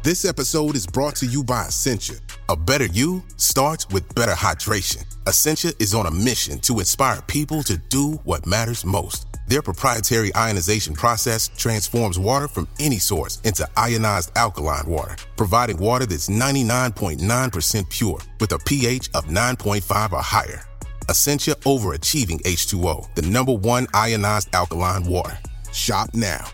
This episode is brought to you by Essentia. A better you starts with better hydration. Essentia is on a mission to inspire people to do what matters most. Their proprietary ionization process transforms water from any source into ionized alkaline water, providing water that's 99.9% pure with a pH of 9.5 or higher. Essentia Overachieving H2O, the #1 ionized alkaline water. Shop now.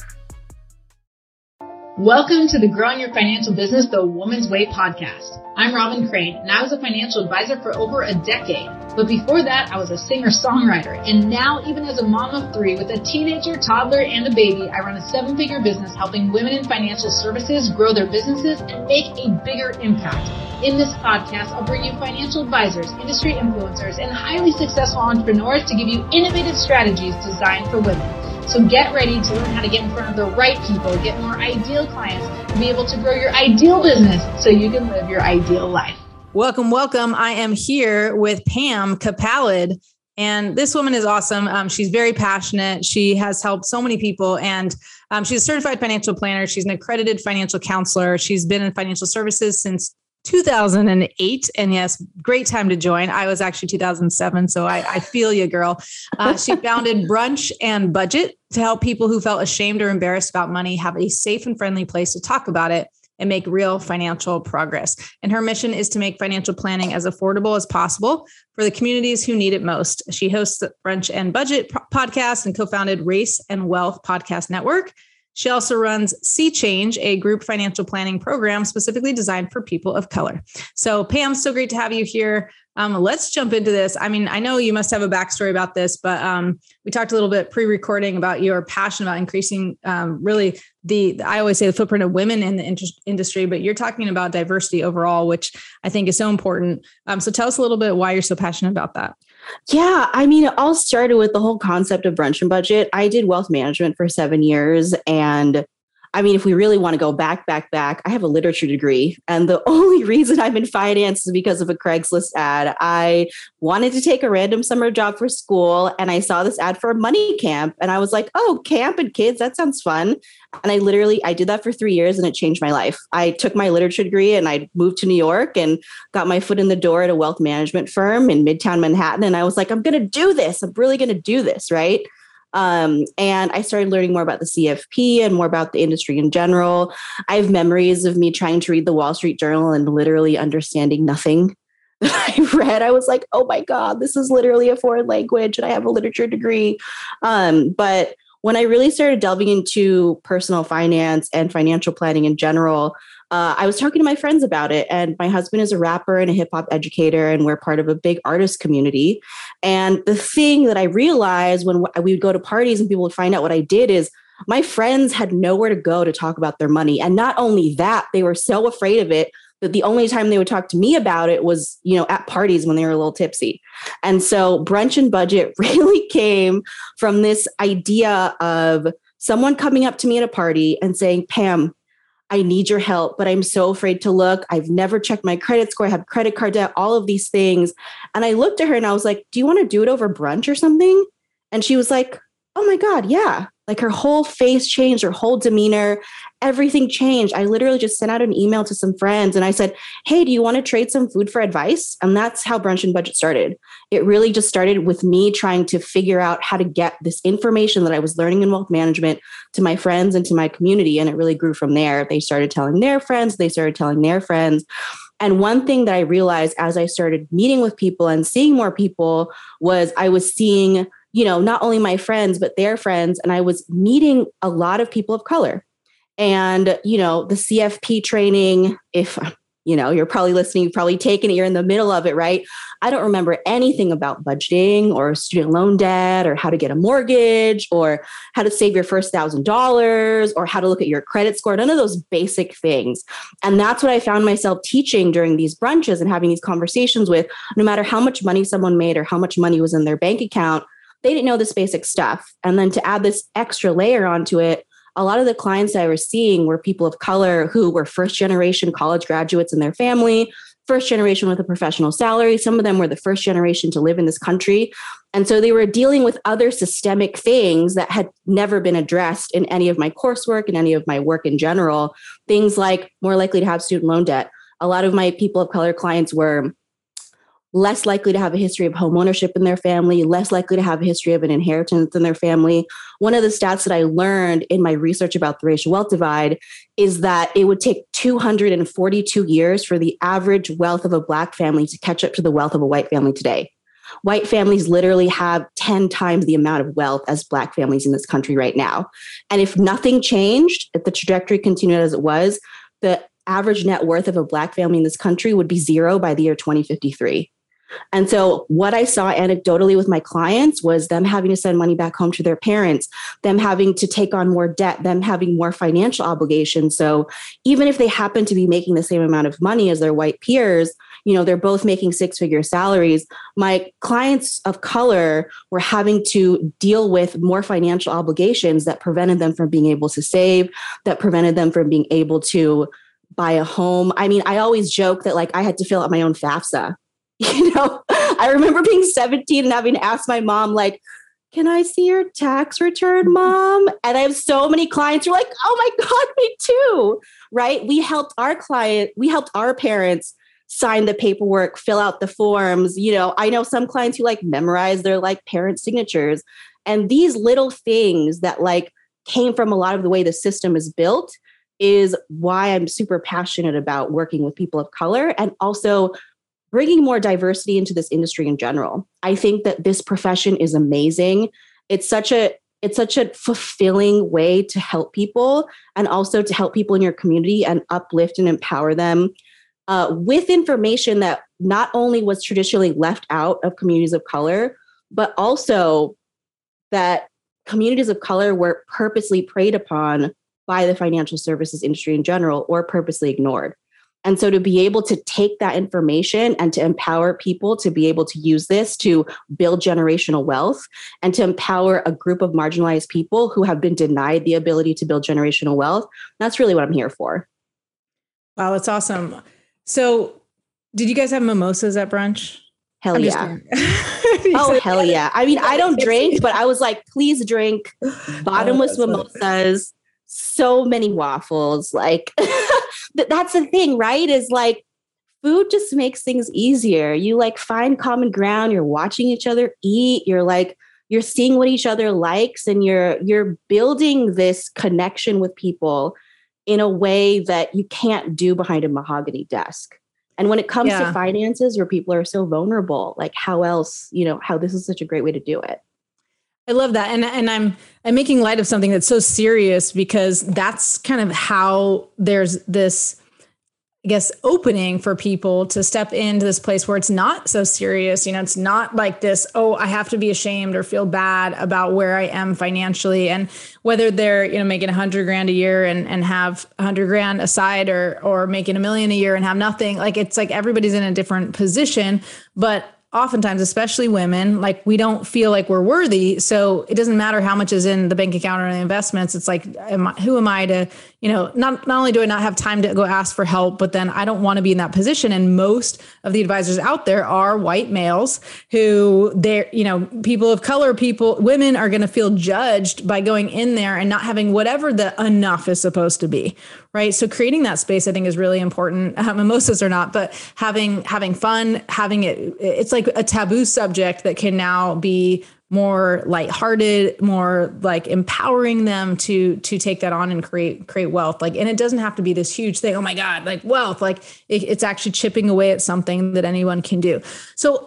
Welcome to the Growing Your Financial Business the Woman's Way podcast. I'm Robin Crane, and I was a financial advisor for over a decade. But before that, I was a singer-songwriter. And now, even as a mom of 3 with a teenager, toddler, and a baby, I run a 7-figure business helping women in financial services grow their businesses and make a bigger impact. In this podcast, I'll bring you financial advisors, industry influencers, and highly successful entrepreneurs to give you innovative strategies designed for women. So get ready to learn how to get in front of the right people, get more ideal clients, and be able to grow your ideal business so you can live your ideal life. Welcome. I am here with Pam Capalid, and this woman is awesome. She's very passionate. She has helped so many people, and she's a certified financial planner. She's an accredited financial counselor. She's been in financial services since 2008. And yes, great time to join. I was actually 2007. So I feel you, girl. She founded Brunch and Budget to help people who felt ashamed or embarrassed about money have a safe and friendly place to talk about it and make real financial progress. And her mission is to make financial planning as affordable as possible for the communities who need it most. She hosts the Brunch and Budget podcast and co-founded Race and Wealth Podcast Network. She also runs Sea Change, a group financial planning program specifically designed for people of color. So Pam, so great to have you here. Let's jump into this. I mean, I know you must have a backstory about this, but we talked a little bit pre-recording about your passion about increasing really I always say the footprint of women in the industry, but you're talking about diversity overall, which I think is so important. So tell us a little bit why you're so passionate about that. Yeah, I mean, it all started with the whole concept of Brunch and Budget. I did wealth management for 7 years. And I mean, if we really want to go back, I have a literature degree. And the only reason I'm in finance is because of a Craigslist ad. I wanted to take a random summer job for school, and I saw this ad for a money camp. And I was like, oh, camp and kids, that sounds fun. And I did that for 3 years, and it changed my life. I took my literature degree and I moved to New York and got my foot in the door at a wealth management firm in Midtown Manhattan. And I was like, I'm going to do this. I'm really going to do this, right? And I started learning more about the CFP and more about the industry in general. I have memories of me trying to read the Wall Street Journal and literally understanding nothing that I read. I was like, oh my God, this is literally a foreign language and I have a literature degree. But when I really started delving into personal finance and financial planning in general, I was talking to my friends about it, and my husband is a rapper and a hip hop educator, and we're part of a big artist community. And the thing that I realized when we would go to parties and people would find out what I did is my friends had nowhere to go to talk about their money. And not only that, they were so afraid of it that the only time they would talk to me about it was, at parties when they were a little tipsy. And so Brunch and Budget really came from this idea of someone coming up to me at a party and saying, Pam, I need your help, but I'm so afraid to look. I've never checked my credit score. I have credit card debt, all of these things. And I looked at her and I was like, do you want to do it over brunch or something? And she was like, oh my God, yeah. Like her whole face changed, her whole demeanor, everything changed. I literally just sent out an email to some friends and I said, hey, do you want to trade some food for advice? And that's how Brunch and Budget started. It really just started with me trying to figure out how to get this information that I was learning in wealth management to my friends and to my community. And it really grew from there. They started telling their friends, they started telling their friends. And one thing that I realized as I started meeting with people and seeing more people was I was seeing not only my friends, but their friends. And I was meeting a lot of people of color. And, the CFP training, if, you're probably listening, you've probably taken it, you're in the middle of it, right? I don't remember anything about budgeting or student loan debt or how to get a mortgage or how to save your first $1,000 or how to look at your credit score, none of those basic things. And that's what I found myself teaching during these brunches and having these conversations with, no matter how much money someone made or how much money was in their bank account, they didn't know this basic stuff. And then to add this extra layer onto it, a lot of the clients I was seeing were people of color who were first generation college graduates in their family, first generation with a professional salary. Some of them were the first generation to live in this country. And so they were dealing with other systemic things that had never been addressed in any of my coursework and any of my work in general. Things like more likely to have student loan debt. A lot of my people of color clients were less likely to have a history of home ownership in their family, less likely to have a history of an inheritance in their family. One of the stats that I learned in my research about the racial wealth divide is that it would take 242 years for the average wealth of a Black family to catch up to the wealth of a white family today. White families literally have 10 times the amount of wealth as Black families in this country right now. And if nothing changed, if the trajectory continued as it was, the average net worth of a Black family in this country would be zero by the year 2053. And so what I saw anecdotally with my clients was them having to send money back home to their parents, them having to take on more debt, them having more financial obligations. So even if they happen to be making the same amount of money as their white peers, they're both making six-figure salaries. My clients of color were having to deal with more financial obligations that prevented them from being able to save, that prevented them from being able to buy a home. I mean, I always joke that I had to fill out my own FAFSA. I remember being 17 and having to ask my mom, can I see your tax return, Mom? And I have so many clients who are like, oh my God, me too, right? We helped our parents sign the paperwork, fill out the forms. I know some clients who memorize their parent signatures. And these little things that came from a lot of the way the system is built is why I'm super passionate about working with people of color and also bringing more diversity into this industry in general. I think that this profession is amazing. It's such a fulfilling way to help people and also to help people in your community and uplift and empower them with information that not only was traditionally left out of communities of color, but also that communities of color were purposely preyed upon by the financial services industry in general or purposely ignored. And so to be able to take that information and to empower people to be able to use this to build generational wealth and to empower a group of marginalized people who have been denied the ability to build generational wealth, that's really what I'm here for. Wow, that's awesome. So did you guys have mimosas at brunch? Hell yeah. Oh, hell yeah. I mean, I don't drink, but I was like, please drink bottomless mimosas, so many waffles. That's the thing, right? Is food just makes things easier. You find common ground. You're watching each other eat. You're seeing what each other likes, and you're building this connection with people in a way that you can't do behind a mahogany desk. And when it comes to finances, where people are so vulnerable, how else, how this is such a great way to do it. I love that. And I'm making light of something that's so serious because that's kind of how there's this, I guess, opening for people to step into this place where it's not so serious. It's not like this, oh, I have to be ashamed or feel bad about where I am financially. And whether they're, making $100,000 a year and have $100,000 aside or making $1 million a year and have nothing, it's everybody's in a different position, but oftentimes, especially women, we don't feel like we're worthy. So it doesn't matter how much is in the bank account or the investments. It's who am I to, not only do I not have time to go ask for help, but then I don't want to be in that position. And most of the advisors out there are white males who people of color, women are going to feel judged by going in there and not having whatever the enough is supposed to be. Right. So creating that space, I think, is really important. Mimosas or not, but having fun, having it's like a taboo subject that can now be more lighthearted, more empowering them to take that on and create wealth. And it doesn't have to be this huge thing. Oh my God, wealth, it's actually chipping away at something that anyone can do. So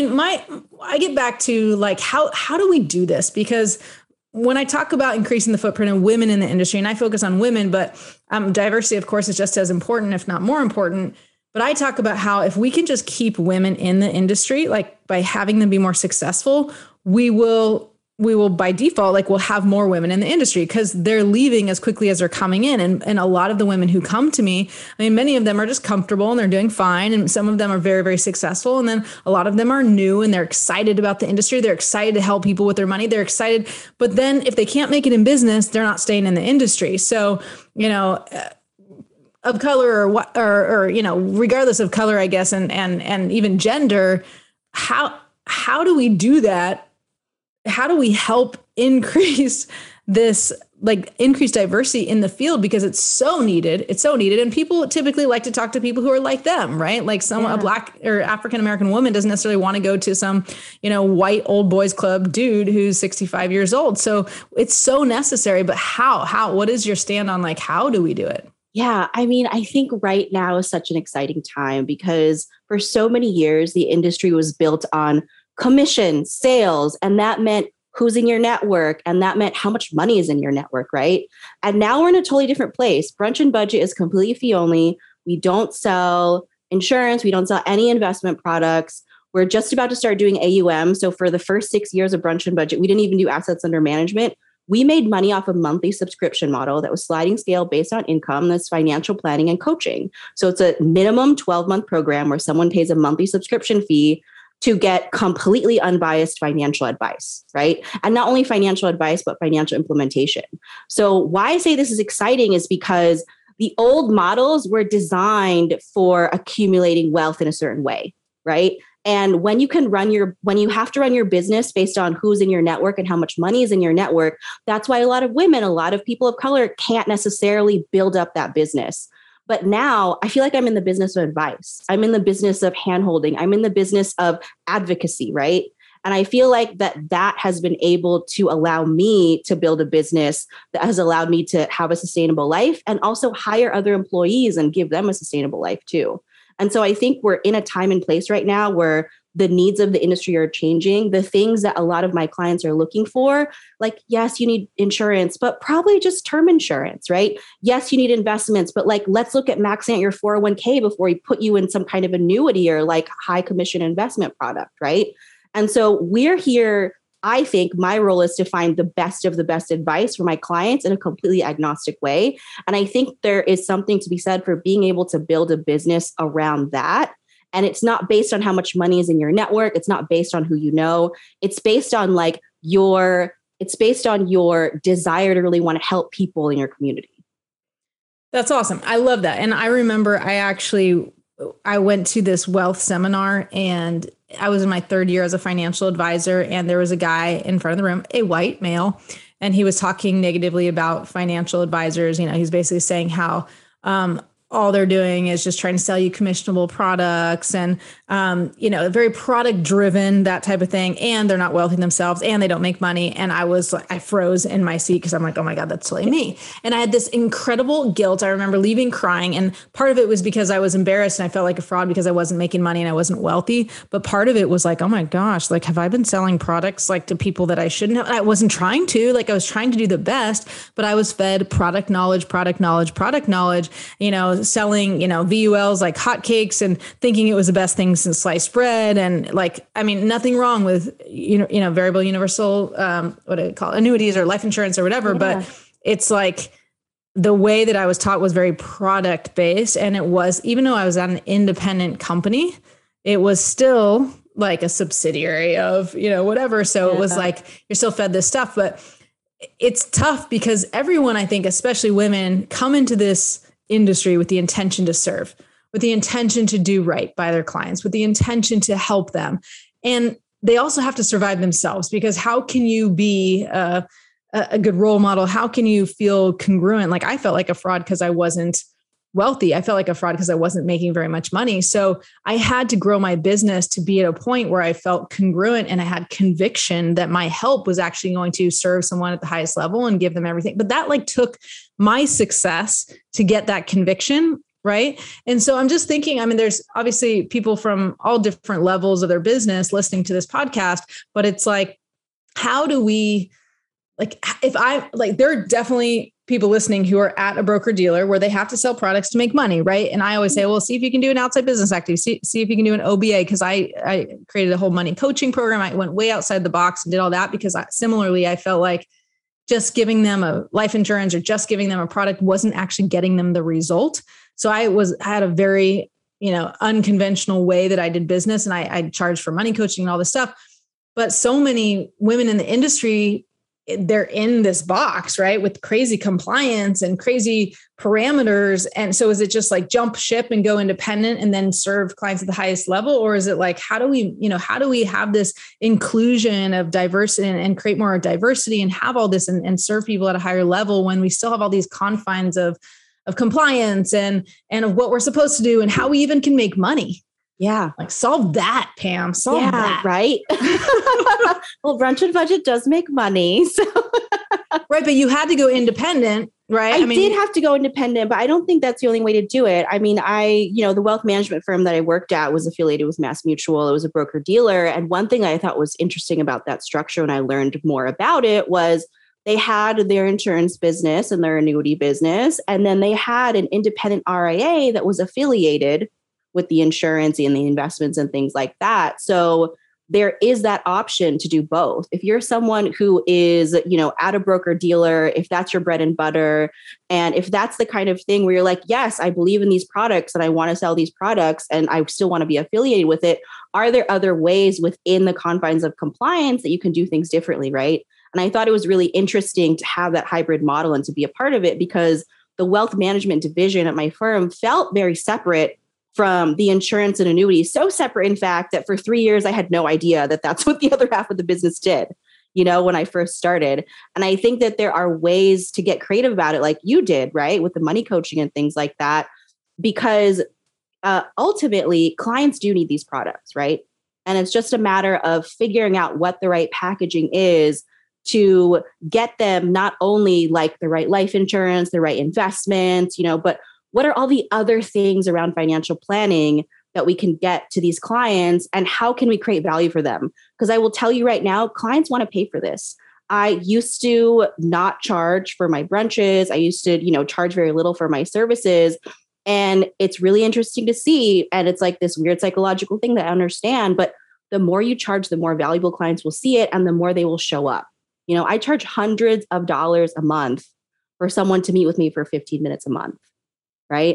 I get back to how do we do this? Because when I talk about increasing the footprint of women in the industry, and I focus on women, but diversity, of course, is just as important, if not more important. But I talk about how if we can just keep women in the industry, by having them be more successful, we will by default, we'll have more women in the industry because they're leaving as quickly as they're coming in. And a lot of the women who come to me, many of them are just comfortable and they're doing fine. And some of them are very, very successful. And then a lot of them are new and they're excited about the industry. They're excited to help people with their money. They're excited. But then if they can't make it in business, they're not staying in the industry. So, of color or what, or, you know, regardless of color, I guess, and even gender, how do we do that? How do we help increase this, like increase diversity in the field? Because it's so needed. It's so needed. And people typically like to talk to people who are like them, right? Like a Black or African-American woman doesn't necessarily want to go to some, you know, white old boys club dude who's 65 years old. So it's so necessary, but what is your stand on like, how do we do it? Yeah, I mean, I think right now is such an exciting time because for so many years, the industry was built on commission, sales, and that meant who's in your network. And that meant how much money is in your network, right? And now we're in a totally different place. Brunch and Budget is completely fee only. We don't sell insurance. We don't sell any investment products. We're just about to start doing AUM. So for the first 6 years of Brunch and Budget, we didn't even do assets under management. We made money off a monthly subscription model that was sliding scale based on income. That's financial planning and coaching. So it's a minimum 12-month program where someone pays a monthly subscription fee to get completely unbiased financial advice, right? And not only financial advice, but financial implementation. So why I say this is exciting is because the old models were designed for accumulating wealth in a certain way, right? And when you have to run your business based on who's in your network and how much money is in your network, that's why a lot of women, a lot of people of color can't necessarily build up that business. But now I feel like I'm in the business of advice. I'm in the business of handholding. I'm in the business of advocacy, right? And I feel like that has been able to allow me to build a business that has allowed me to have a sustainable life and also hire other employees and give them a sustainable life too. And so I think we're in a time and place right now where the needs of the industry are changing. The things that a lot of my clients are looking for, like, yes, you need insurance, but probably just term insurance, right? Yes, you need investments, but like, let's look at maxing out your 401k before we put you in some kind of annuity or like high commission investment product, right? And so we're here. I think my role is to find the best of the best advice for my clients in a completely agnostic way. And I think there is something to be said for being able to build a business around that. And it's not based on how much money is in your network. It's not based on who you know. It's based on your desire to really want to help people in your community. That's awesome. I love that. And I remember I went to this wealth seminar and I was in my third year as a financial advisor. And there was a guy in front of the room, a white male, and he was talking negatively about financial advisors. You know, he's basically saying how, all they're doing is just trying to sell you commissionable products and, very product driven, that type of thing. And they're not wealthy themselves and they don't make money. And I froze in my seat because I'm like, oh my God, that's totally me. And I had this incredible guilt. I remember leaving crying. And part of it was because I was embarrassed and I felt like a fraud because I wasn't making money and I wasn't wealthy. But part of it was like, oh my gosh, like, have I been selling products like to people that I shouldn't have? I wasn't trying to, I was trying to do the best, but I was fed product knowledge, selling, VULs like hotcakes and thinking it was the best thing since sliced bread. And nothing wrong with, variable universal, what do you call it? Annuities or life insurance or whatever. Yeah. But it's like the way that I was taught was very product based. And it was, even though I was at an independent company, it was still like a subsidiary of, whatever. So It was like, you're still fed this stuff, but it's tough because everyone, I think, especially women, come into this industry with the intention to serve, with the intention to do right by their clients, with the intention to help them. And they also have to survive themselves because how can you be a good role model? How can you feel congruent? Like I felt like a fraud because I wasn't wealthy. I felt like a fraud because I wasn't making very much money. So I had to grow my business to be at a point where I felt congruent and I had conviction that my help was actually going to serve someone at the highest level and give them everything. But that took my success to get that conviction. Right. And so I'm just thinking, there's obviously people from all different levels of their business listening to this podcast, but it's like, how do we, there are definitely people listening who are at a broker dealer where they have to sell products to make money. Right. And I always say, well, see if you can do an outside business activity, see if you can do an OBA. Cause I created a whole money coaching program. I went way outside the box and did all that because similarly, I felt like just giving them a life insurance or just giving them a product wasn't actually getting them the result. So I had a very, unconventional way that I did business and I charged for money coaching and all this stuff. But so many women in the industry, they're in this box, right? With crazy compliance and crazy parameters. And so is it just like jump ship and go independent and then serve clients at the highest level? Or is it like, how do we have this inclusion of diversity and create more diversity and have all this and serve people at a higher level when we still have all these confines of compliance and of what we're supposed to do and how we even can make money? Yeah. Like solve that, Pam. Solve that. Right. Well, Brunch and Budget does make money. So right. But you had to go independent, right? I did have to go independent, but I don't think that's the only way to do it. I mean, the wealth management firm that I worked at was affiliated with MassMutual. It was a broker dealer. And one thing I thought was interesting about that structure when I learned more about it was they had their insurance business and their annuity business. And then they had an independent RIA that was affiliated with the insurance and the investments and things like that. So there is that option to do both. If you're someone who is, at a broker dealer, if that's your bread and butter, and if that's the kind of thing where you're like, yes, I believe in these products and I want to sell these products and I still want to be affiliated with it, are there other ways within the confines of compliance that you can do things differently, right? And I thought it was really interesting to have that hybrid model and to be a part of it because the wealth management division at my firm felt very separate from the insurance and annuities, so separate, in fact, that for 3 years, I had no idea that that's what the other half of the business did, when I first started. And I think that there are ways to get creative about it, like you did, right? With the money coaching and things like that, because ultimately clients do need these products, right? And it's just a matter of figuring out what the right packaging is to get them not only like the right life insurance, the right investments, but what are all the other things around financial planning that we can get to these clients and how can we create value for them? Because I will tell you right now, clients want to pay for this. I used to not charge for my brunches. I used to, charge very little for my services. And it's really interesting to see. And it's like this weird psychological thing that I understand. But the more you charge, the more valuable clients will see it and the more they will show up. I charge hundreds of dollars a month for someone to meet with me for 15 minutes a month. Right.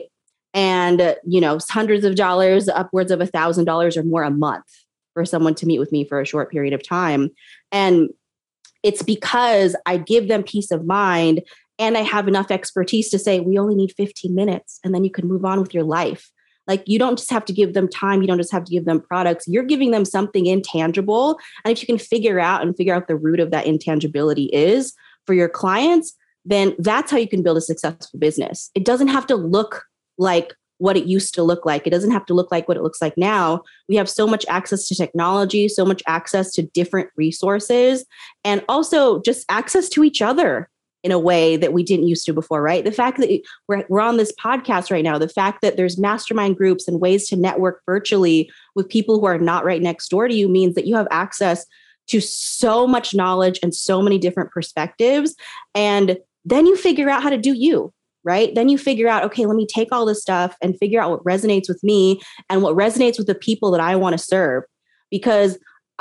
And, hundreds of dollars, upwards of $1,000 or more a month for someone to meet with me for a short period of time. And it's because I give them peace of mind and I have enough expertise to say, we only need 15 minutes and then you can move on with your life. Like you don't just have to give them time. You don't just have to give them products. You're giving them something intangible. And if you can figure out the root of that intangibility is for your clients, then that's how you can build a successful business. It doesn't have to look like what it used to look like. It doesn't have to look like what it looks like now. We have so much access to technology, so much access to different resources, and also just access to each other in a way that we didn't used to before, right? The fact that we're on this podcast right now, the fact that there's mastermind groups and ways to network virtually with people who are not right next door to you means that you have access to so much knowledge and so many different perspectives. And then you figure out how to do you, right? Then you figure out, okay, let me take all this stuff and figure out what resonates with me and what resonates with the people that I want to serve. Because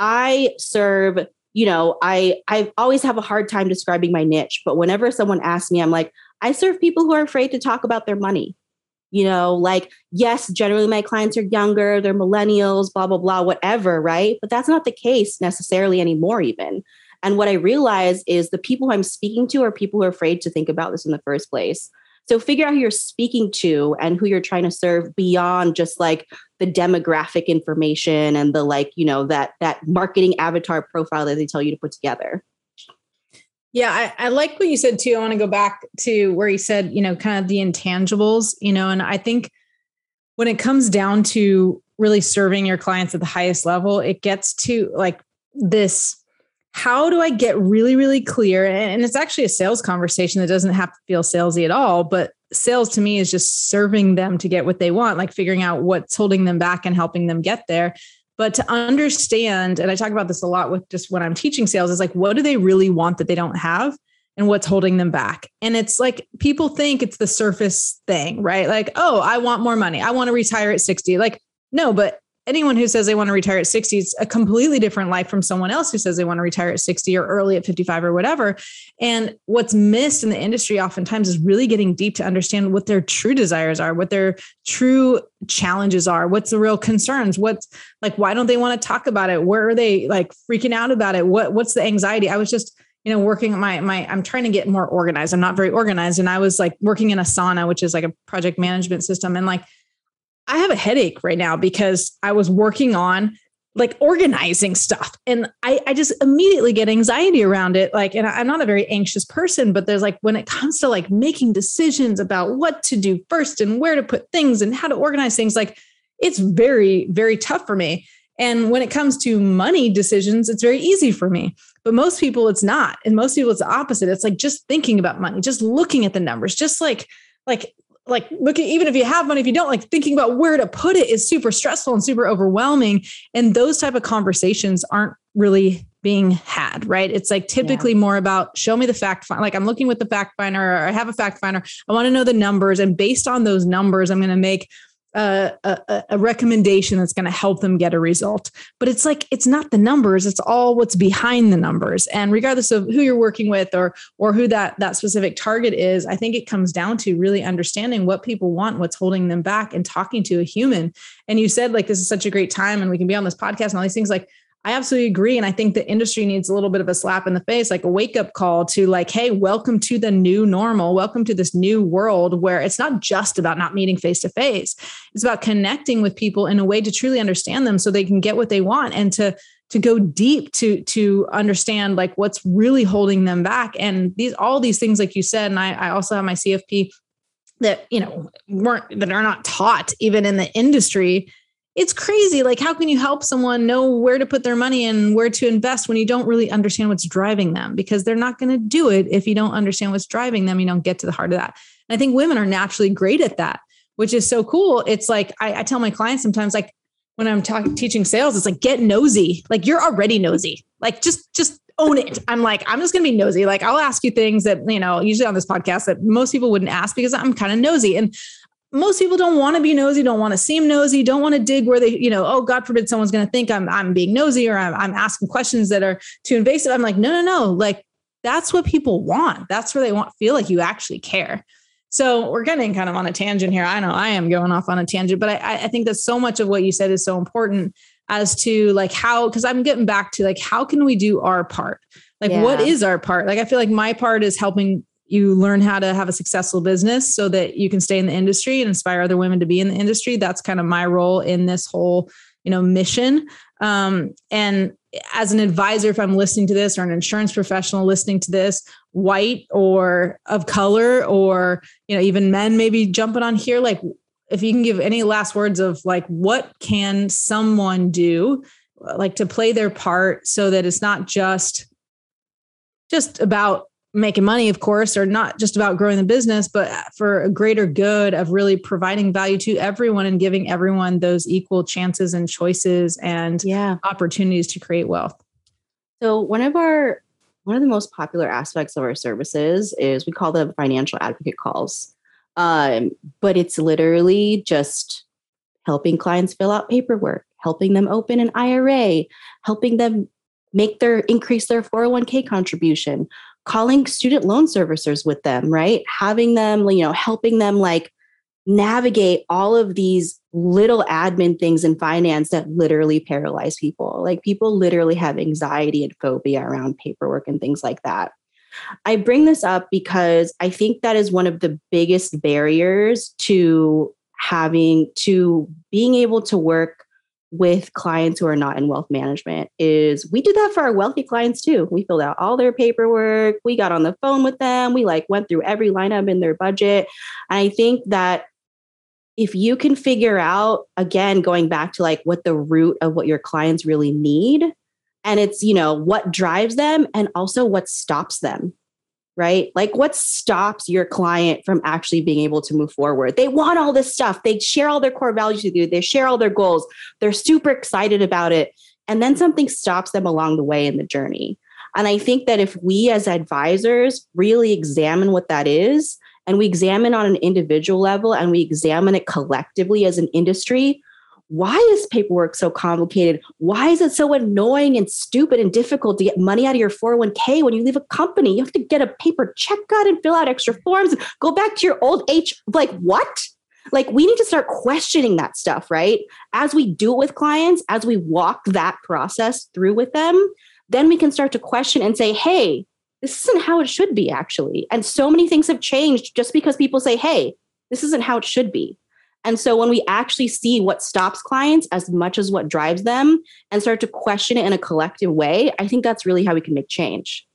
I serve, I always have a hard time describing my niche, but whenever someone asks me, I'm like, I serve people who are afraid to talk about their money. Yes, generally my clients are younger, they're millennials, blah, blah, blah, whatever, right? But that's not the case necessarily anymore even. And what I realize is the people who I'm speaking to are people who are afraid to think about this in the first place. So figure out who you're speaking to and who you're trying to serve beyond just like the demographic information and the that marketing avatar profile that they tell you to put together. Yeah, I like what you said too. I want to go back to where you said, kind of the intangibles, and I think when it comes down to really serving your clients at the highest level, it gets to like this. How do I get really, really clear? And it's actually a sales conversation that doesn't have to feel salesy at all. But sales to me is just serving them to get what they want, like figuring out what's holding them back and helping them get there. But to understand, and I talk about this a lot with just when I'm teaching sales, is like, what do they really want that they don't have? And what's holding them back? And it's like, people think it's the surface thing, right? Like, oh, I want more money. I want to retire at 60. Like, no, but anyone who says they want to retire at 60, it's a completely different life from someone else who says they want to retire at 60 or early at 55 or whatever. And what's missed in the industry oftentimes is really getting deep to understand what their true desires are, what their true challenges are, what's the real concerns, what's like, why don't they want to talk about it? Where are they like freaking out about it? What's the anxiety? I was just working I'm trying to get more organized. I'm not very organized. And I was like working in Asana, which is like a project management system. And like, I have a headache right now because I was working on like organizing stuff. And I just immediately get anxiety around it. Like, and I'm not a very anxious person, but there's like, when it comes to like making decisions about what to do first and where to put things and how to organize things, like it's very, very tough for me. And when it comes to money decisions, it's very easy for me, but most people it's not. And most people it's the opposite. It's like just thinking about money, just looking at the numbers, just like look at, even if you have money, if you don't, like thinking about where to put it is super stressful and super overwhelming. And those type of conversations aren't really being had, right? It's like typically more about show me the fact finder. Like I'm looking with the fact finder, or I have a fact finder. I want to know the numbers. And based on those numbers, I'm going to make a recommendation that's going to help them get a result. But it's like, it's not the numbers, it's all what's behind the numbers. And regardless of who you're working with or who that specific target is, I think it comes down to really understanding what people want, what's holding them back, and talking to a human. And you said like, this is such a great time and we can be on this podcast and all these things. Like, I absolutely agree. And I think the industry needs a little bit of a slap in the face, like a wake up call to like, hey, welcome to the new normal. Welcome to this new world where it's not just about not meeting face to face. It's about connecting with people in a way to truly understand them so they can get what they want, and to go deep to understand like what's really holding them back. And all these things, like you said, and I also have my CFP that, that are not taught even in the industry. It's crazy. Like, how can you help someone know where to put their money and where to invest when you don't really understand what's driving them? Because they're not going to do it if you don't understand what's driving them. You don't get to the heart of that. And I think women are naturally great at that, which is so cool. It's like, I tell my clients sometimes, like when I'm teaching sales, it's like, get nosy. Like you're already nosy. Like just own it. I'm like, I'm just going to be nosy. Like I'll ask you things that, usually on this podcast that most people wouldn't ask because I'm kind of nosy. And most people don't want to be nosy, don't want to seem nosy, don't want to dig where they, oh, God forbid someone's going to think I'm being nosy or I'm asking questions that are too invasive. I'm like, no. Like that's what people want. That's where they feel like you actually care. So we're getting kind of on a tangent here. I know I am going off on a tangent, but I think that so much of what you said is so important as to like how, because I'm getting back to like, how can we do our part? Like, what is our part? Like, I feel like my part is helping you learn how to have a successful business so that you can stay in the industry and inspire other women to be in the industry. That's kind of my role in this whole, mission. And as an advisor, if I'm listening to this, or an insurance professional listening to this, white or of color, or, even men maybe jumping on here, like if you can give any last words of like, what can someone do like to play their part so that it's not just about making money, of course, or not just about growing the business, but for a greater good of really providing value to everyone and giving everyone those equal chances and choices and opportunities to create wealth. So one of the most popular aspects of our services is we call them financial advocate calls. But it's literally just helping clients fill out paperwork, helping them open an IRA, helping them increase their 401k contribution, calling student loan servicers with them, right? Having them, helping them like navigate all of these little admin things in finance that literally paralyze people. Like people literally have anxiety and phobia around paperwork and things like that. I bring this up because I think that is one of the biggest barriers to being able to work with clients who are not in wealth management. Is we do that for our wealthy clients too. We filled out all their paperwork. We got on the phone with them. We went through every line item in their budget. And I think that if you can figure out, again, going back to like what the root of what your clients really need, and it's, what drives them and also what stops them, right? Like what stops your client from actually being able to move forward? They want all this stuff. They share all their core values with you. They share all their goals. They're super excited about it. And then something stops them along the way in the journey. And I think that if we as advisors really examine what that is, and we examine on an individual level, and we examine it collectively as an industry, why is paperwork so complicated? Why is it so annoying and stupid and difficult to get money out of your 401k when you leave a company? You have to get a paper check out and fill out extra forms and go back to your old like what? Like we need to start questioning that stuff, right? As we do it with clients, as we walk that process through with them, then we can start to question and say, hey, this isn't how it should be, actually. And so many things have changed just because people say, hey, this isn't how it should be. And so when we actually see what stops clients as much as what drives them and start to question it in a collective way, I think that's really how we can make change.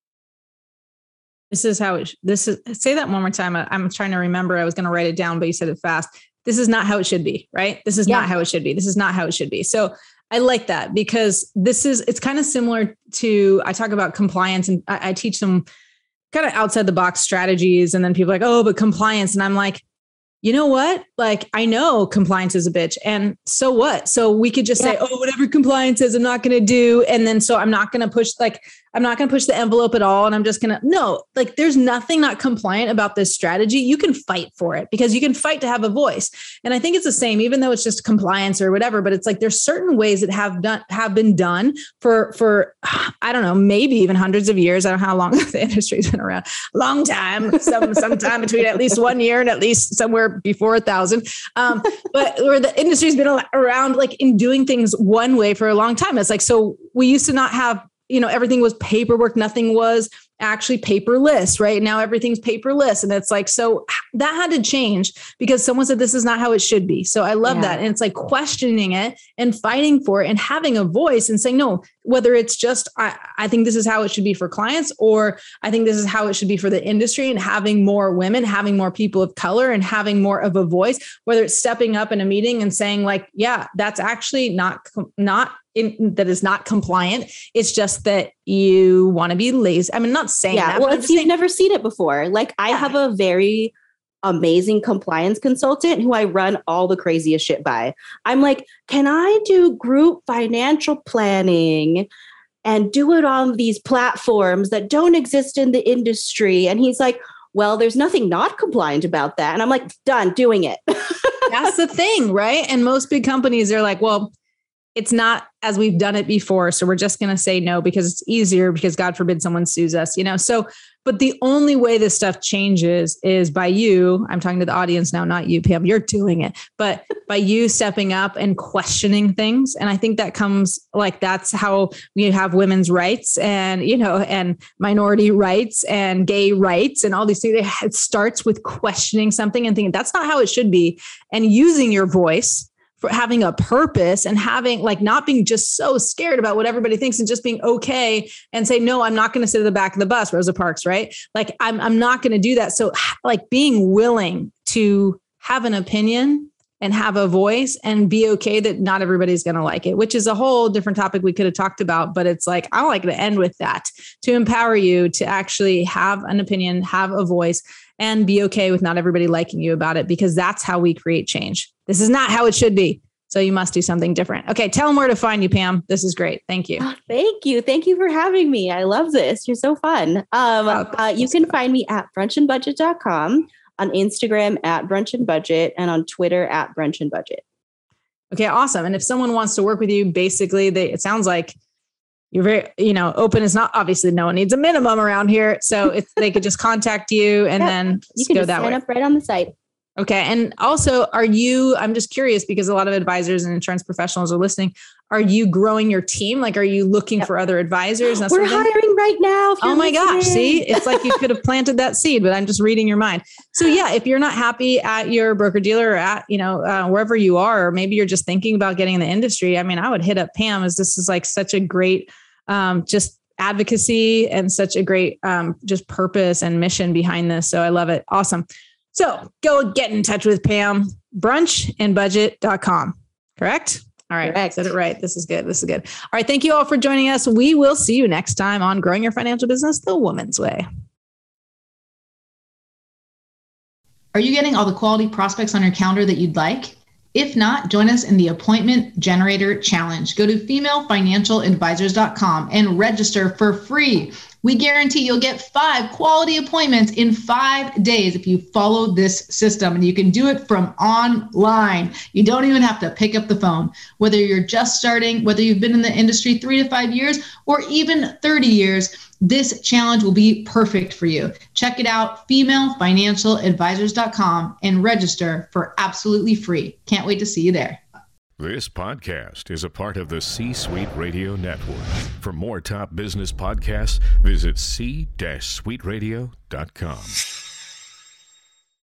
This is how it, this is, say that one more time. I'm trying to remember. I was going to write it down, but you said it fast. This is not how it should be, right? This is not how it should be. This is not how it should be. So I like that because it's kind of similar to, I talk about compliance and I teach them kind of outside the box strategies. And then people are like, oh, but compliance. And I'm like, you know what? Like, I know compliance is a bitch. And so what? So we could just say, oh, whatever compliance is, I'm not going to do. And then, so I'm not going to push, I'm not going to push the envelope at all. And I'm just going to, no, like there's nothing not compliant about this strategy. You can fight for it because you can fight to have a voice. And I think it's the same, even though it's just compliance or whatever, but it's like, there's certain ways that have been done for, I don't know, maybe even hundreds of years. I don't know how long the industry's been around. Long time, sometime between at least 1 year and at least somewhere before 1,000. But where the industry's been around, like in doing things one way for a long time. It's like, so we used to not have, everything was paperwork. Nothing was actually paperless, right? Now everything's paperless. And it's like, so that had to change because someone said, this is not how it should be. So I love that. And it's like questioning it and fighting for it and having a voice and saying, no, whether it's just, I think this is how it should be for clients, or I think this is how it should be for the industry, and having more women, having more people of color and having more of a voice, whether it's stepping up in a meeting and saying like, yeah, that's actually that is not compliant. It's just that you want to be lazy. I mean, not saying that. Well, you've never seen it before. Like I have a very amazing compliance consultant who I run all the craziest shit by. I'm like, can I do group financial planning and do it on these platforms that don't exist in the industry? And he's like, well, there's nothing not compliant about that. And I'm like, done, doing it. That's the thing, right? And most big companies are like, well, it's not as we've done it before. So we're just going to say no because it's easier, because God forbid someone sues us, So, but the only way this stuff changes is by you. I'm talking to the audience now, not you, Pam, you're doing it, but by you stepping up and questioning things. And I think that comes like, that's how we have women's rights and, and minority rights and gay rights and all these things. It starts with questioning something and thinking that's not how it should be, and using your voice for having a purpose and having like not being just so scared about what everybody thinks and just being okay and say, no, I'm not going to sit at the back of the bus, Rosa Parks, right? Like I'm not going to do that. So like being willing to have an opinion and have a voice and be okay that not everybody's going to like it, which is a whole different topic we could have talked about. But it's like, I like to end with that, to empower you to actually have an opinion, have a voice, and be okay with not everybody liking you about it, because that's how we create change. This is not how it should be. So you must do something different. Okay. Tell them where to find you, Pam. This is great. Thank you. Oh, thank you. Thank you for having me. I love this. You're so fun. You can find me at brunchandbudget.com, on Instagram at brunchandbudget, and on Twitter at brunchandbudget. Okay. Awesome. And if someone wants to work with you, basically it sounds like you're very, open. Is not, obviously no one needs a minimum around here. So if they could just contact you and then you can go just that sign way. up right on the site. Okay. And also, I'm just curious because a lot of advisors and insurance professionals are listening. Are you growing your team? Like, are you looking for other advisors? We're hiring right now. Oh my gosh. See, it's like you could have planted that seed, but I'm just reading your mind. So yeah, if you're not happy at your broker dealer or at, wherever you are, or maybe you're just thinking about getting in the industry, I mean, I would hit up Pam, as this is like such a great, just advocacy and such a great, just purpose and mission behind this. So I love it. Awesome. So go get in touch with Pam, brunchandbudget.com. Correct? All right. Correct. Said it right. This is good. All right. Thank you all for joining us. We will see you next time on Growing Your Financial Business the Woman's Way. Are you getting all the quality prospects on your calendar that you'd like? If not, join us in the Appointment Generator Challenge. Go to femalefinancialadvisors.com and register for free. We guarantee you'll get 5 quality appointments in 5 days if you follow this system, and you can do it from online. You don't even have to pick up the phone. Whether you're just starting, whether you've been in the industry 3 to 5 years, or even 30 years, this challenge will be perfect for you. Check it out, femalefinancialadvisors.com, and register for absolutely free. Can't wait to see you there. This podcast is a part of the C-Suite Radio Network. For more top business podcasts, visit c-suiteradio.com.